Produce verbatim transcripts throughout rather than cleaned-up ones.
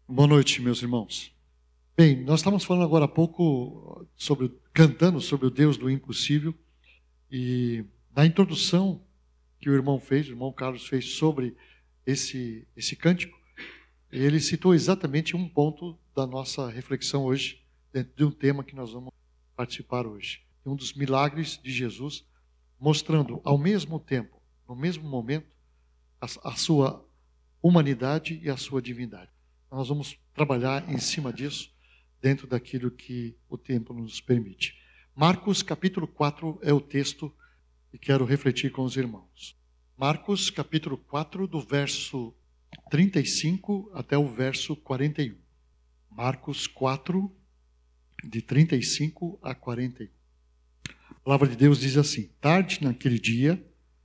Boa noite, meus irmãos. Bem, nós estávamos falando agora há pouco, sobre, cantando sobre o Deus do impossível, e na introdução que o irmão fez, o irmão Carlos fez sobre esse, esse cântico, ele citou exatamente um ponto da nossa reflexão hoje, dentro de um tema que nós vamos participar hoje. Um dos milagres de Jesus, mostrando ao mesmo tempo, no mesmo momento, a, a sua humanidade e a sua divindade. Nós vamos trabalhar em cima disso, dentro daquilo que o tempo nos permite. Marcos capítulo quatro é o texto que quero refletir com os irmãos. Marcos capítulo quatro, do verso trinta e cinco até o verso quarenta e um. Marcos quatro, de trinta e cinco a quarenta e um. A palavra de Deus diz assim: tarde naquele dia,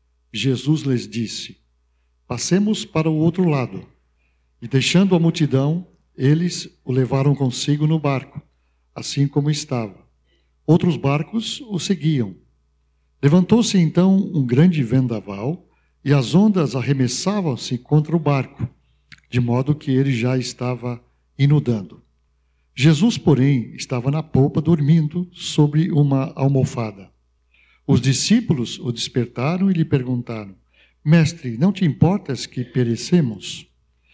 Jesus lhes disse: passemos para o outro lado. E deixando a multidão, eles o levaram consigo no barco, assim como estava. Outros barcos o seguiam. Levantou-se então um grande vendaval, e as ondas arremessavam-se contra o barco, de modo que ele já estava inundando. Jesus, porém, estava na popa dormindo sobre uma almofada. Os discípulos o despertaram e lhe perguntaram: Mestre, não te importas que perecemos?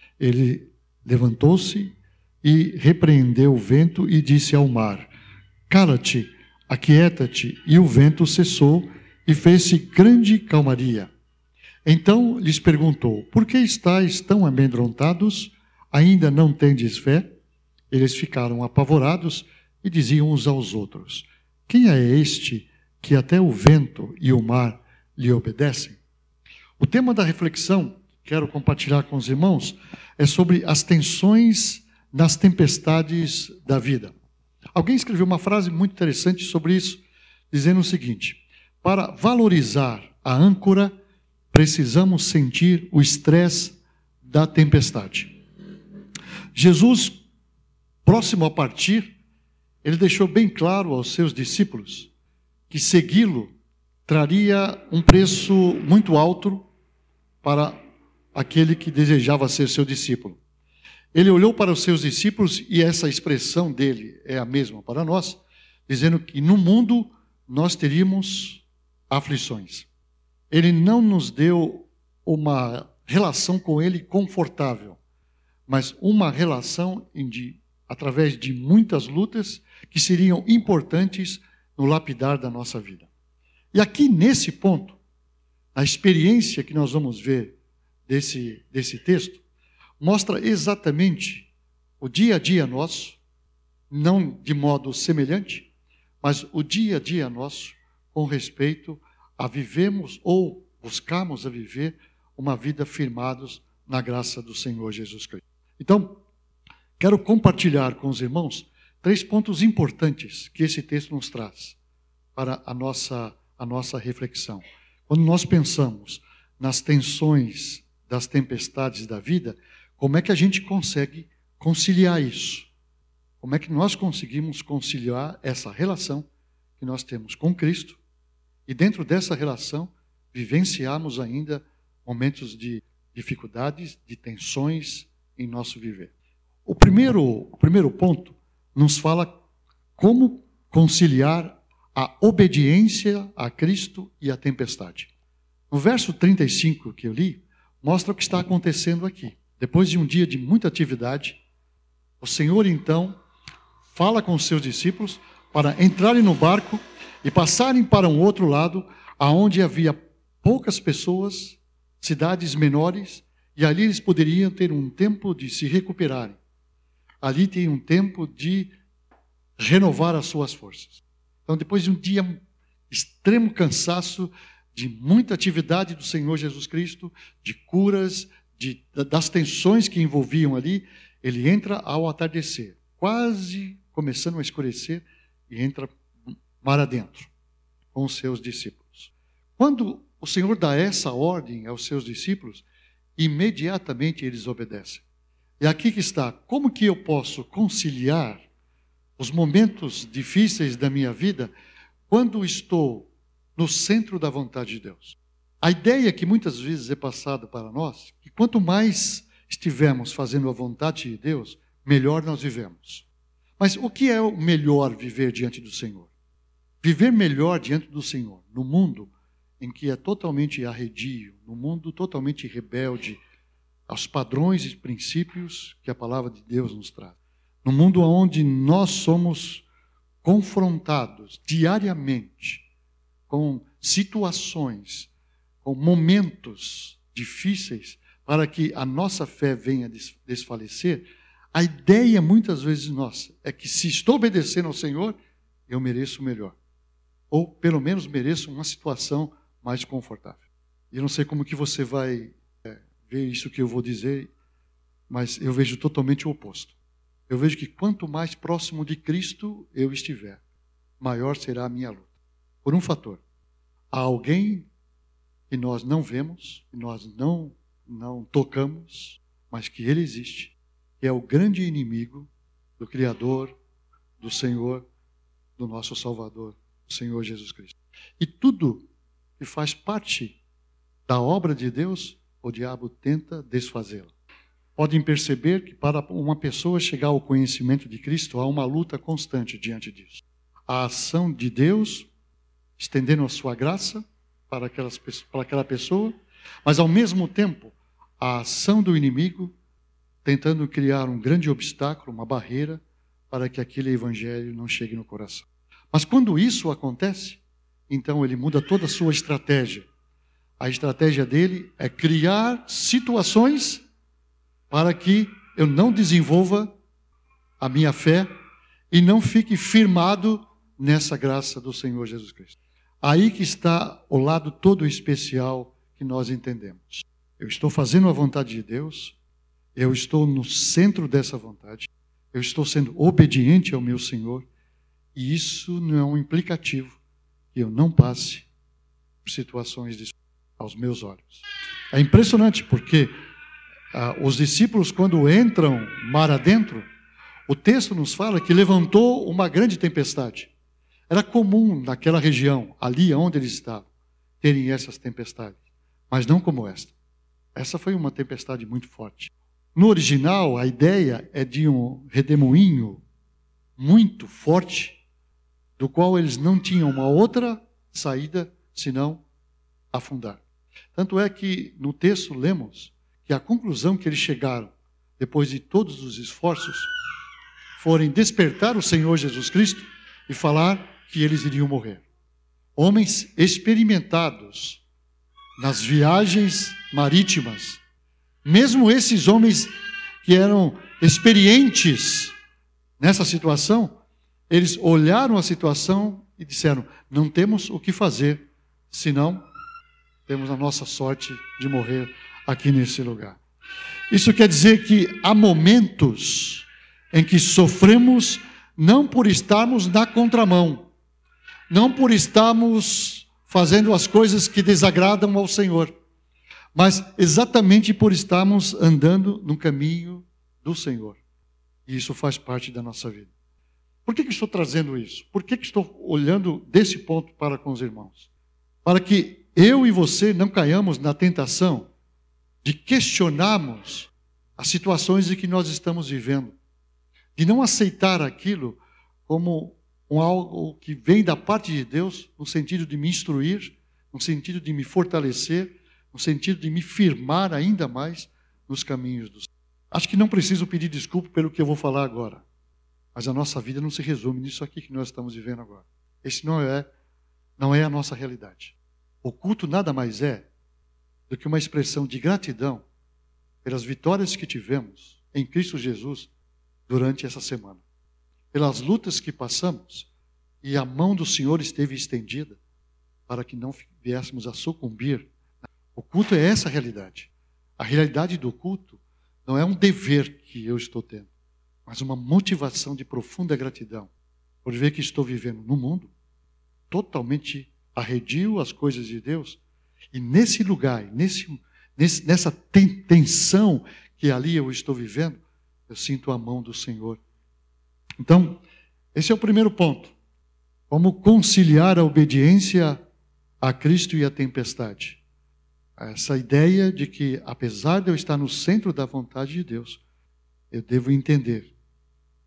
Ele levantou-se e repreendeu o vento e disse ao mar: cala-te, aquieta-te. E o vento cessou e fez-se grande calmaria. Então lhes perguntou: por que estáis tão amedrontados? Ainda não tendes fé? Eles ficaram apavorados e diziam uns aos outros: quem é este que até o vento e o mar lhe obedecem? O tema da reflexão que quero compartilhar com os irmãos é sobre as tensões nas tempestades da vida. Alguém escreveu uma frase muito interessante sobre isso, dizendo o seguinte: para valorizar a âncora, precisamos sentir o estresse da tempestade. Jesus, próximo a partir, ele deixou bem claro aos seus discípulos que segui-lo traria um preço muito alto para aquele que desejava ser seu discípulo. Ele olhou para os seus discípulos, e essa expressão dele é a mesma para nós, dizendo que no mundo nós teríamos aflições. Ele não nos deu uma relação com ele confortável, mas uma relação de, através de muitas lutas que seriam importantes no lapidar da nossa vida. E aqui nesse ponto, a experiência que nós vamos ver desse, desse texto, mostra exatamente o dia a dia nosso, não de modo semelhante, mas o dia a dia nosso com respeito a vivemos ou buscarmos a viver uma vida firmados na graça do Senhor Jesus Cristo. Então, quero compartilhar com os irmãos três pontos importantes que esse texto nos traz para a nossa, a nossa reflexão. Quando nós pensamos nas tensões das tempestades da vida, como é que a gente consegue conciliar isso? Como é que nós conseguimos conciliar essa relação que nós temos com Cristo e dentro dessa relação vivenciarmos ainda momentos de dificuldades, de tensões em nosso viver? O primeiro, o primeiro ponto nos fala como conciliar a obediência a Cristo e a tempestade. No verso trinta e cinco que eu li, mostra o que está acontecendo aqui. Depois de um dia de muita atividade, o Senhor então fala com os seus discípulos para entrarem no barco e passarem para um outro lado, aonde havia poucas pessoas, cidades menores, e ali eles poderiam ter um tempo de se recuperarem. Ali tem um tempo de renovar as suas forças. Então, depois de um dia de extremo cansaço, de muita atividade do Senhor Jesus Cristo, de curas, de, das tensões que envolviam ali, ele entra ao atardecer, quase começando a escurecer, e entra mar adentro com os seus discípulos. Quando o Senhor dá essa ordem aos seus discípulos, imediatamente eles obedecem. E aqui que está: como que eu posso conciliar os momentos difíceis da minha vida quando estou no centro da vontade de Deus? A ideia que muitas vezes é passada para nós, que quanto mais estivermos fazendo a vontade de Deus, melhor nós vivemos. Mas o que é o melhor viver diante do Senhor? Viver melhor diante do Senhor, no mundo em que é totalmente arredio, no mundo totalmente rebelde aos padrões e princípios que a palavra de Deus nos traz. No mundo onde nós somos confrontados diariamente com situações, com momentos difíceis, para que a nossa fé venha desfalecer, a ideia muitas vezes nossa é que se estou obedecendo ao Senhor, eu mereço o melhor. Ou pelo menos mereço uma situação mais confortável. E eu não sei como que você vai é, ver isso que eu vou dizer, mas eu vejo totalmente o oposto. Eu vejo que quanto mais próximo de Cristo eu estiver, maior será a minha luta. Por um fator. Há alguém que nós não vemos, que nós não, não tocamos, mas que ele existe, que é o grande inimigo do Criador, do Senhor, do nosso Salvador, o Senhor Jesus Cristo. E tudo que faz parte da obra de Deus, o diabo tenta desfazê-la. Podem perceber que para uma pessoa chegar ao conhecimento de Cristo, há uma luta constante diante disso. A ação de Deus, estendendo a sua graça para, aquelas, para aquela pessoa, mas ao mesmo tempo, a ação do inimigo, tentando criar um grande obstáculo, uma barreira, para que aquele evangelho não chegue no coração. Mas quando isso acontece, então ele muda toda a sua estratégia. A estratégia dele é criar situações para que eu não desenvolva a minha fé e não fique firmado nessa graça do Senhor Jesus Cristo. Aí que está o lado todo especial que nós entendemos. Eu estou fazendo a vontade de Deus, eu estou no centro dessa vontade, eu estou sendo obediente ao meu Senhor, e isso não é um implicativo que eu não passe por situações de... aos meus olhos. É impressionante porque ah, os discípulos, quando entram mar adentro, o texto nos fala que levantou uma grande tempestade. Era comum naquela região, ali onde eles estavam, terem essas tempestades, mas não como esta. Essa foi uma tempestade muito forte. No original, a ideia é de um redemoinho muito forte, do qual eles não tinham uma outra saída senão afundar. Tanto é que no texto lemos que a conclusão que eles chegaram, depois de todos os esforços, forem despertar o Senhor Jesus Cristo e falar que eles iriam morrer. Homens experimentados nas viagens marítimas, mesmo esses homens que eram experientes nessa situação, eles olharam a situação e disseram: não temos o que fazer, senão temos a nossa sorte de morrer aqui nesse lugar. Isso quer dizer que há momentos em que sofremos não por estarmos na contramão, não por estarmos fazendo as coisas que desagradam ao Senhor, mas exatamente por estarmos andando no caminho do Senhor. E isso faz parte da nossa vida. Por que que estou trazendo isso? Por que que estou olhando desse ponto para com os irmãos? Para que eu e você não caiamos na tentação de questionarmos as situações em que nós estamos vivendo, de não aceitar aquilo como um algo que vem da parte de Deus, no sentido de me instruir, no sentido de me fortalecer, no sentido de me firmar ainda mais nos caminhos do Senhor. Acho que não preciso pedir desculpa pelo que eu vou falar agora, mas a nossa vida não se resume nisso aqui que nós estamos vivendo agora. Esse não é, não é a nossa realidade. O culto nada mais é do que uma expressão de gratidão pelas vitórias que tivemos em Cristo Jesus durante essa semana. Pelas lutas que passamos, e a mão do Senhor esteve estendida para que não viéssemos a sucumbir. O culto é essa realidade. A realidade do culto não é um dever que eu estou tendo, mas uma motivação de profunda gratidão por ver que estou vivendo num mundo totalmente arredio às coisas de Deus, e nesse lugar, nesse, nesse, nessa tensão que ali eu estou vivendo, eu sinto a mão do Senhor. Então, esse é o primeiro ponto. Como conciliar a obediência a Cristo e a tempestade. Essa ideia de que, apesar de eu estar no centro da vontade de Deus, eu devo entender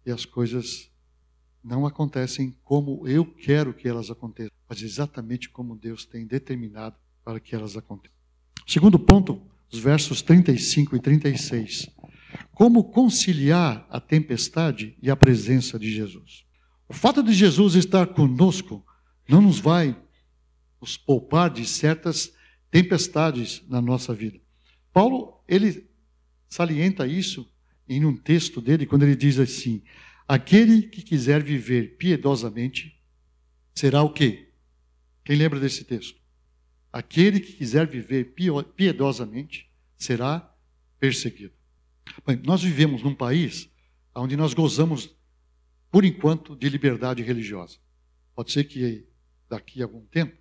e as coisas não acontecem como eu quero que elas aconteçam, mas exatamente como Deus tem determinado para que elas aconteçam. Segundo ponto, os versos trinta e cinco e trinta e seis. Como conciliar a tempestade e a presença de Jesus? O fato de Jesus estar conosco não nos vai nos poupar de certas tempestades na nossa vida. Paulo, ele salienta isso em um texto dele, quando ele diz assim: aquele que quiser viver piedosamente, será o quê? Quem lembra desse texto? Aquele que quiser viver piedosamente, será perseguido. Bem, nós vivemos num país onde nós gozamos, por enquanto, de liberdade religiosa. Pode ser que daqui a algum tempo,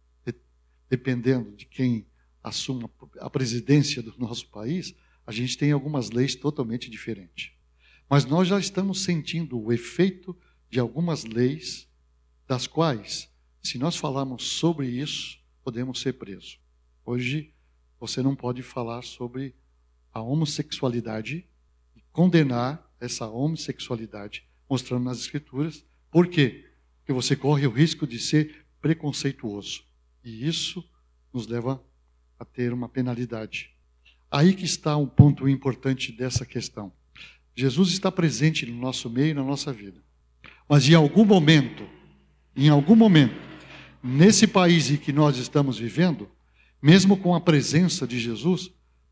dependendo de quem assuma a presidência do nosso país, a gente tem algumas leis totalmente diferentes. Mas nós já estamos sentindo o efeito de algumas leis, das quais, se nós falarmos sobre isso, podemos ser presos. Hoje, você não pode falar sobre a homossexualidade e condenar essa homossexualidade, mostrando nas Escrituras. Por quê? Porque você corre o risco de ser preconceituoso. E isso nos leva a ter uma penalidade. Aí que está um ponto importante dessa questão. Jesus está presente no nosso meio, na nossa vida. Mas em algum momento, em algum momento, nesse país em que nós estamos vivendo, mesmo com a presença de Jesus,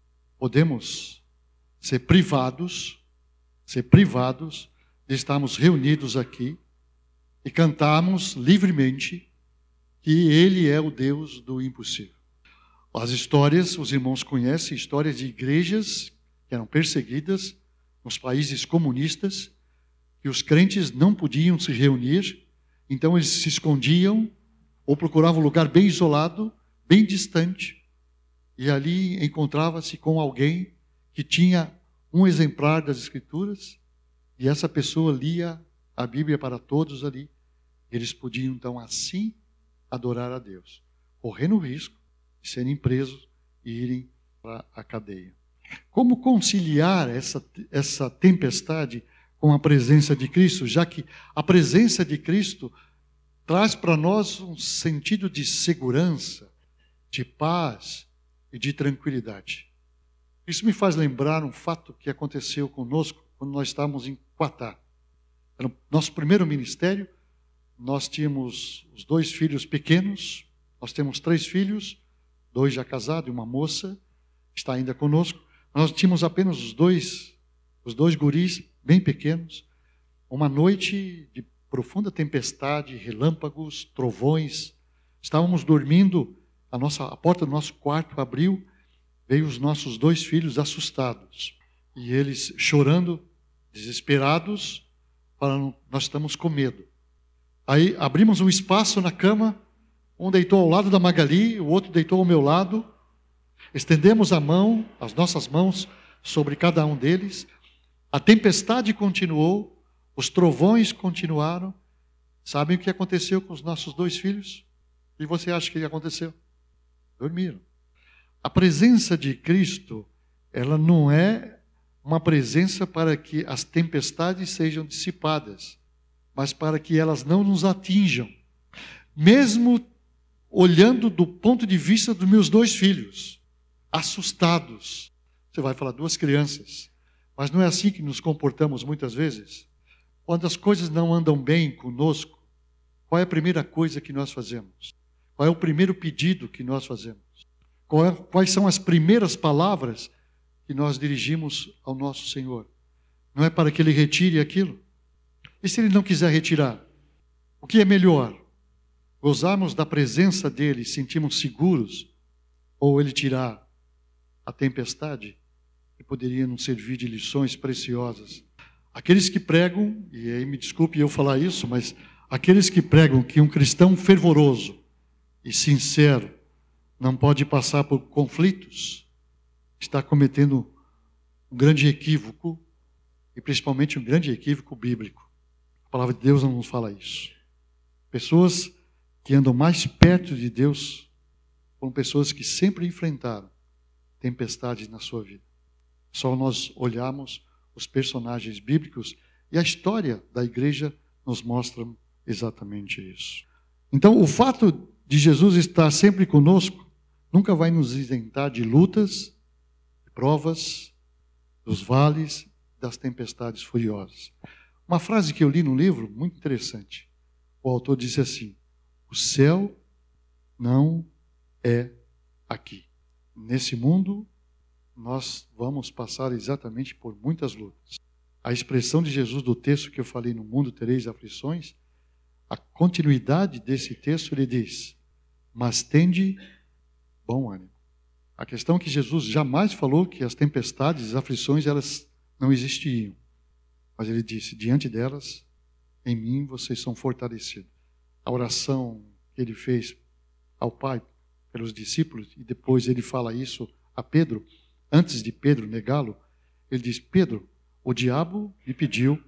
podemos ser privados, ser privados de estarmos reunidos aqui e cantarmos livremente que Ele é o Deus do impossível. As histórias, os irmãos conhecem, histórias de igrejas que eram perseguidas nos países comunistas, que os crentes não podiam se reunir, então eles se escondiam ou procuravam um lugar bem isolado, bem distante, e ali encontrava-se com alguém que tinha um exemplar das Escrituras, e essa pessoa lia a Bíblia para todos ali. Eles podiam então assim adorar a Deus, correndo o risco de serem presos e irem para a cadeia. Como conciliar essa, essa tempestade com a presença de Cristo, já que a presença de Cristo traz para nós um sentido de segurança, de paz e de tranquilidade. Isso me faz lembrar um fato que aconteceu conosco quando nós estávamos em Quatá. Era o nosso primeiro ministério, nós tínhamos os dois filhos pequenos, nós temos três filhos, dois já casados e uma moça, que está ainda conosco. Nós tínhamos apenas os dois, os dois guris bem pequenos. Uma noite de profunda tempestade, relâmpagos, trovões. Estávamos dormindo, a, nossa, a porta do nosso quarto abriu, veio os nossos dois filhos assustados. E eles chorando, desesperados, falando, nós estamos com medo. Aí abrimos um espaço na cama, um deitou ao lado da Magali, o outro deitou ao meu lado. Estendemos a mão, as nossas mãos, sobre cada um deles. A tempestade continuou, os trovões continuaram. Sabem o que aconteceu com os nossos dois filhos? O que você acha que aconteceu? Dormiram. A presença de Cristo, ela não é uma presença para que as tempestades sejam dissipadas, mas para que elas não nos atinjam. Mesmo olhando do ponto de vista dos meus dois filhos, assustados. Você vai falar, duas crianças. Mas não é assim que nos comportamos muitas vezes? Quando as coisas não andam bem conosco, qual é a primeira coisa que nós fazemos? Qual é o primeiro pedido que nós fazemos? Quais são as primeiras palavras que nós dirigimos ao nosso Senhor? Não é para que Ele retire aquilo? E se Ele não quiser retirar? O que é melhor? Gozarmos da presença dEle, sentirmos seguros, ou Ele tirar a tempestade, que poderia nos servir de lições preciosas? Aqueles que pregam, e aí me desculpe eu falar isso, mas aqueles que pregam que um cristão fervoroso e sincero não pode passar por conflitos, está cometendo um grande equívoco, e principalmente um grande equívoco bíblico. A palavra de Deus não nos fala isso. Pessoas que andam mais perto de Deus foram pessoas que sempre enfrentaram tempestades na sua vida. Só nós olharmos os personagens bíblicos E a história da igreja nos mostra exatamente isso. Então, o fato de Jesus estar sempre conosco nunca vai nos isentar de lutas, de provas, dos vales, das tempestades furiosas. Uma frase que eu li no livro, muito interessante. O autor disse assim: o céu não é aqui. Nesse mundo, nós vamos passar exatamente por muitas lutas. A expressão de Jesus do texto que eu falei, no mundo tereis aflições, a continuidade desse texto, ele diz: mas tende bom ânimo. A questão é que Jesus jamais falou que as tempestades, as aflições, elas não existiam. Mas ele disse: diante delas, em mim vocês são fortalecidos. A oração que ele fez ao Pai pelos discípulos, e depois ele fala isso a Pedro, antes de Pedro negá-lo, ele diz: Pedro, o diabo me pediu,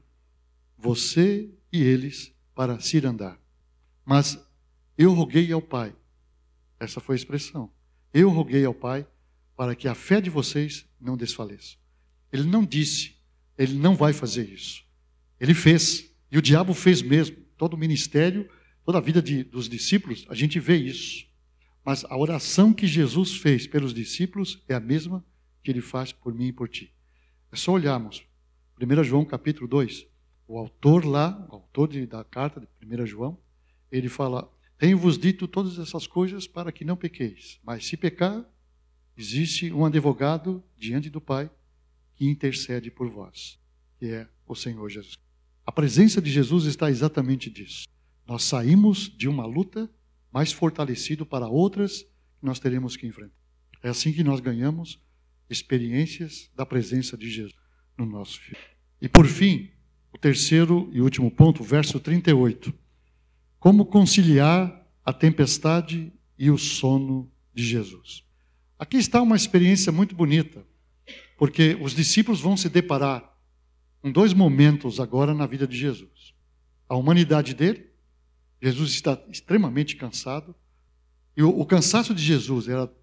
você e eles, para se andar. Mas eu roguei ao Pai. Essa foi a expressão. Eu roguei ao Pai para que a fé de vocês não desfaleça. Ele não disse, ele não vai fazer isso. Ele fez. E o diabo fez mesmo. Todo o ministério, toda a vida de, dos discípulos, a gente vê isso. Mas a oração que Jesus fez pelos discípulos é a mesma que ele faz por mim e por ti. É só olharmos. primeiro João capítulo dois. O autor lá, o autor de, da carta de primeiro João, ele fala: tenho-vos dito todas essas coisas para que não pequeis. Mas se pecar, existe um advogado diante do Pai que intercede por vós, que é o Senhor Jesus. A presença de Jesus está exatamente disso. Nós saímos de uma luta mais fortalecido para outras que nós teremos que enfrentar. É assim que nós ganhamos experiências da presença de Jesus no nosso filho. E por fim, o terceiro e último ponto, verso trinta e oito. Como conciliar a tempestade e o sono de Jesus. Aqui está uma experiência muito bonita, porque os discípulos vão se deparar com dois momentos agora na vida de Jesus. A humanidade dele, Jesus está extremamente cansado, e o, o cansaço de Jesus era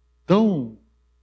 tão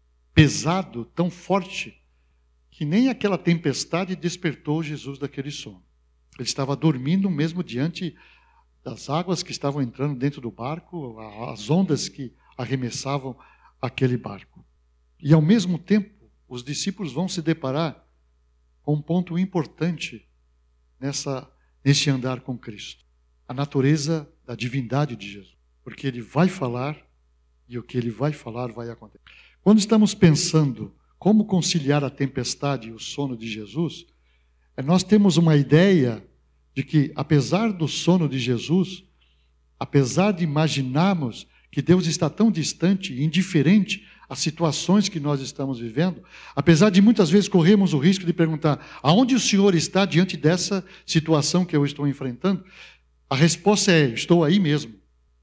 pesado, tão forte, que nem aquela tempestade despertou Jesus daquele sono. Ele estava dormindo mesmo diante das águas que estavam entrando dentro do barco, as ondas que arremessavam aquele barco. E ao mesmo tempo, os discípulos vão se deparar com um ponto importante nessa, nesse andar com Cristo. A natureza da divindade de Jesus. Porque ele vai falar e o que ele vai falar vai acontecer. Quando estamos pensando como conciliar a tempestade e o sono de Jesus, nós temos uma ideia de que, apesar do sono de Jesus, apesar de imaginarmos que Deus está tão distante e indiferente às situações que nós estamos vivendo, apesar de muitas vezes corrermos o risco de perguntar: aonde o Senhor está diante dessa situação que eu estou enfrentando? A resposta é: estou aí mesmo.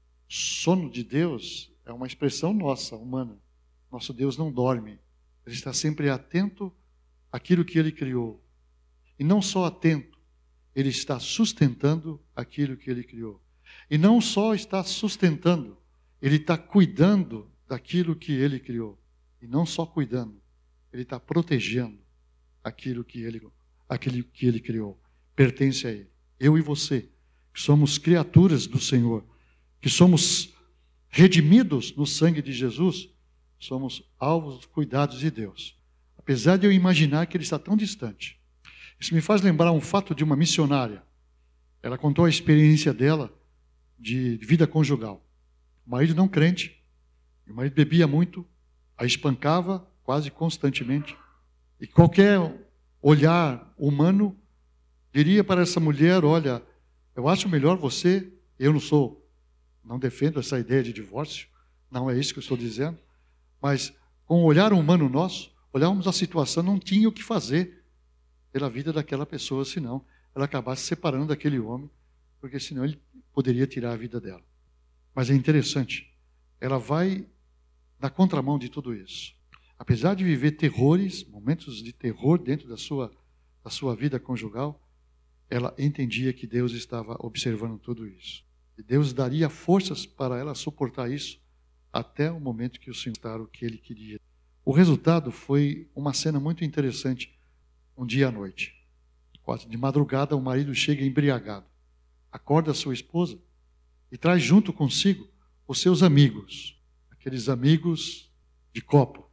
Sono de Deus é uma expressão nossa, humana. Nosso Deus não dorme. Ele está sempre atento àquilo que Ele criou. E não só atento, Ele está sustentando aquilo que Ele criou. E não só está sustentando, Ele está cuidando daquilo que Ele criou. E não só cuidando, Ele está protegendo aquilo que Ele, aquilo que Ele criou. Pertence a Ele. Eu e você, que somos criaturas do Senhor, que somos redimidos no sangue de Jesus, somos alvos dos cuidados de Deus. Apesar de eu imaginar que Ele está tão distante. Isso me faz lembrar um fato de uma missionária. Ela contou a experiência dela de vida conjugal. O marido não crente, o marido bebia muito, a espancava quase constantemente. E qualquer olhar humano diria para essa mulher: olha, eu acho melhor você, eu não sou, não defendo essa ideia de divórcio, não é isso que eu estou dizendo, mas com o olhar humano nosso, olhávamos a situação, não tinha o que fazer pela vida daquela pessoa, senão ela acabasse se separando daquele homem, porque senão ele poderia tirar a vida dela. Mas é interessante, ela vai na contramão de tudo isso. Apesar de viver terrores, momentos de terror dentro da sua, da sua vida conjugal, ela entendia que Deus estava observando tudo isso. E Deus daria forças para ela suportar isso até o momento que o Senhor estar o que Ele queria. O resultado foi uma cena muito interessante um dia à noite. quase de madrugada, o marido chega embriagado, acorda a sua esposa e traz junto consigo os seus amigos, aqueles amigos de copo,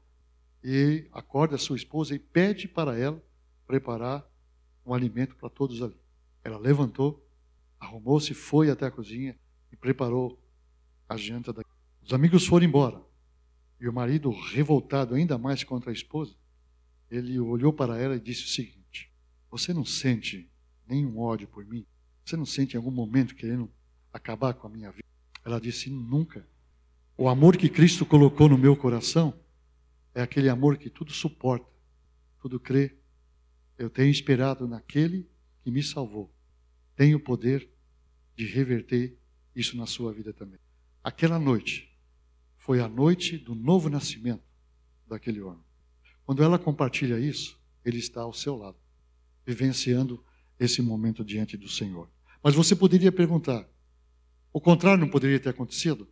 e acorda a sua esposa e pede para ela preparar um alimento para todos ali. Ela levantou, arrumou-se, foi até a cozinha e preparou a janta. Da... Os amigos foram embora. E o marido, revoltado ainda mais contra a esposa, ele olhou para ela e disse o seguinte: você não sente nenhum ódio por mim? Você não sente em algum momento querendo acabar com a minha vida? Ela disse: nunca. O amor que Cristo colocou no meu coração é aquele amor que tudo suporta, tudo crê. Eu tenho esperado naquele que me salvou. Tenho o poder de reverter isso na sua vida também. Aquela noite foi a noite do novo nascimento daquele homem. Quando ela compartilha isso, ele está ao seu lado, vivenciando esse momento diante do Senhor. Mas você poderia perguntar, o contrário não poderia ter acontecido?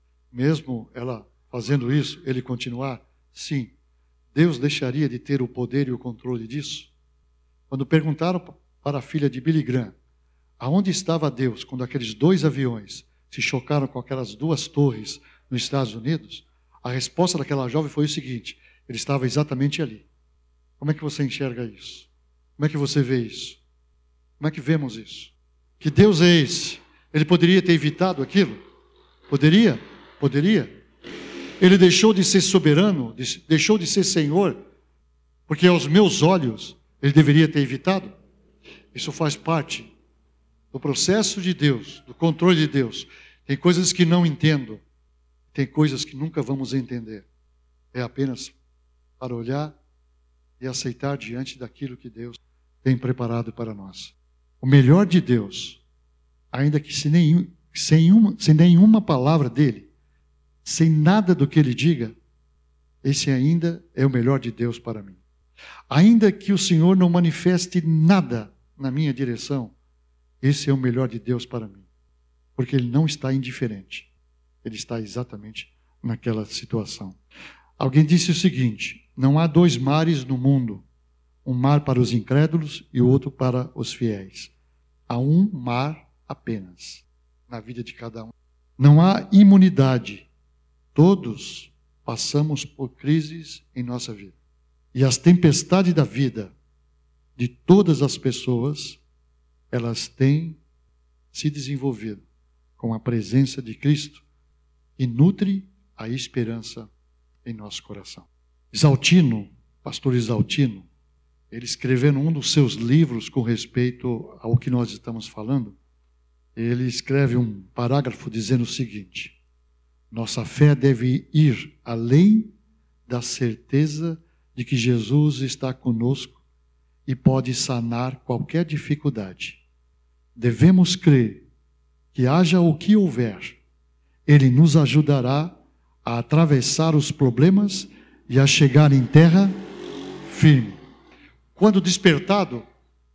Mesmo ela fazendo isso, ele continuar? Sim. Deus deixaria de ter o poder e o controle disso? Quando perguntaram para a filha de Billy Graham, aonde estava Deus quando aqueles dois aviões se chocaram com aquelas duas torres nos Estados Unidos, a resposta daquela jovem foi o seguinte: ele estava exatamente ali. Como é que você enxerga isso? Como é que você vê isso? Como é que vemos isso? Que Deus é esse? Ele poderia ter evitado aquilo? Poderia? Poderia. Ele deixou de ser soberano, deixou de ser Senhor, porque aos meus olhos ele deveria ter evitado? Isso faz parte do processo de Deus, do controle de Deus. Tem coisas que não entendo, tem coisas que nunca vamos entender. É apenas para olhar e aceitar diante daquilo que Deus tem preparado para nós. O melhor de Deus, ainda que sem, nenhum, sem, uma, sem nenhuma palavra dele, sem nada do que ele diga, esse ainda é o melhor de Deus para mim. Ainda que o Senhor não manifeste nada na minha direção, esse é o melhor de Deus para mim. Porque ele não está indiferente. Ele está exatamente naquela situação. Alguém disse o seguinte: não há dois mares no mundo, um mar para os incrédulos e o outro para os fiéis. Há um mar apenas na vida de cada um. Não há imunidade. Todos passamos por crises em nossa vida. E as tempestades da vida de todas as pessoas, elas têm se desenvolvido com a presença de Cristo e nutre a esperança em nosso coração. Exaltino, pastor Exaltino, ele escreveu num dos seus livros com respeito ao que nós estamos falando, ele escreve um parágrafo dizendo o seguinte: nossa fé deve ir além da certeza de que Jesus está conosco e pode sanar qualquer dificuldade. Devemos crer que haja o que houver, Ele nos ajudará a atravessar os problemas e a chegar em terra firme. Quando despertado,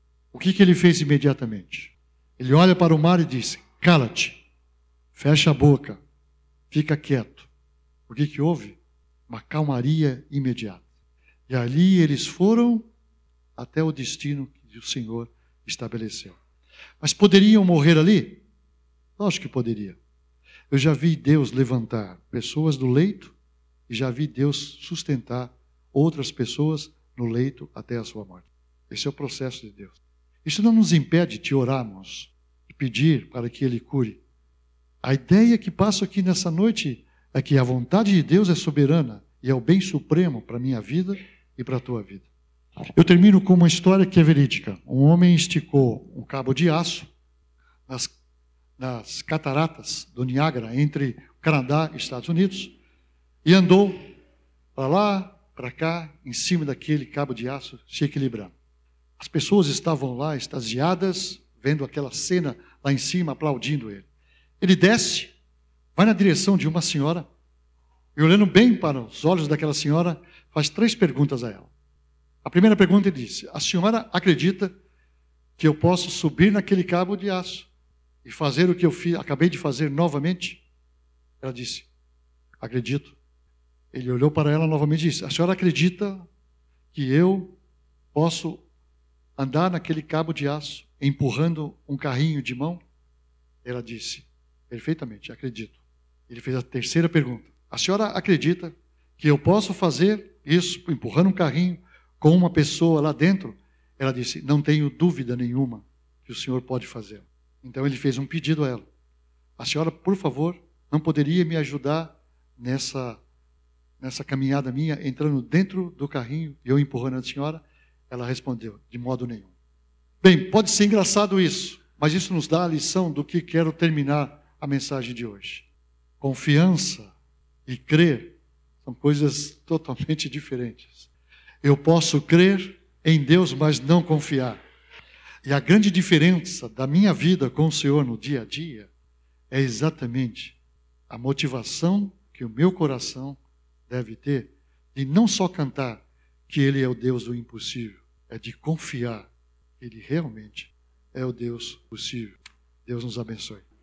o que, que ele fez imediatamente? Ele olha para o mar e diz: cala-te, fecha a boca, fica quieto. O que, que houve? Uma calmaria imediata. E ali eles foram até o destino que o Senhor estabeleceu. Mas poderiam morrer ali? Acho que poderia. Eu já vi Deus levantar pessoas do leito e já vi Deus sustentar outras pessoas no leito até a sua morte. Esse é o processo de Deus. Isso não nos impede de orarmos, de pedir para que Ele cure. A ideia que passo aqui nessa noite é que a vontade de Deus é soberana e é o bem supremo para a minha vida e para a tua vida. Eu termino com uma história que é verídica. Um homem esticou um cabo de aço nas, nas cataratas do Niágara, entre o Canadá e Estados Unidos, e andou para lá, para cá, em cima daquele cabo de aço, se equilibrando. As pessoas estavam lá, extasiadas, vendo aquela cena lá em cima, aplaudindo ele. Ele desce, vai na direção de uma senhora, e olhando bem para os olhos daquela senhora, faz três perguntas a ela. A primeira pergunta ele disse: a senhora acredita que eu posso subir naquele cabo de aço e fazer o que eu fiz, acabei de fazer novamente? Ela disse: acredito. Ele olhou para ela novamente e disse: a senhora acredita que eu posso andar naquele cabo de aço, empurrando um carrinho de mão? Ela disse, perfeitamente, acredito. Ele fez a terceira pergunta. A senhora acredita que eu posso fazer isso, empurrando um carrinho, com uma pessoa lá dentro? Ela disse, não tenho dúvida nenhuma que o senhor pode fazer. Então ele fez um pedido a ela. A senhora, por favor, não poderia me ajudar nessa, nessa caminhada minha, entrando dentro do carrinho e eu empurrando a senhora? Ela respondeu, de modo nenhum. Bem, pode ser engraçado isso, mas isso nos dá a lição do que quero terminar a mensagem de hoje. Confiança e crer são coisas totalmente diferentes. Eu posso crer em Deus, mas não confiar. E a grande diferença da minha vida com o Senhor no dia a dia é exatamente a motivação que o meu coração deve ter de não só cantar que Ele é o Deus do impossível, é de confiar que Ele realmente é o Deus possível. Deus nos abençoe.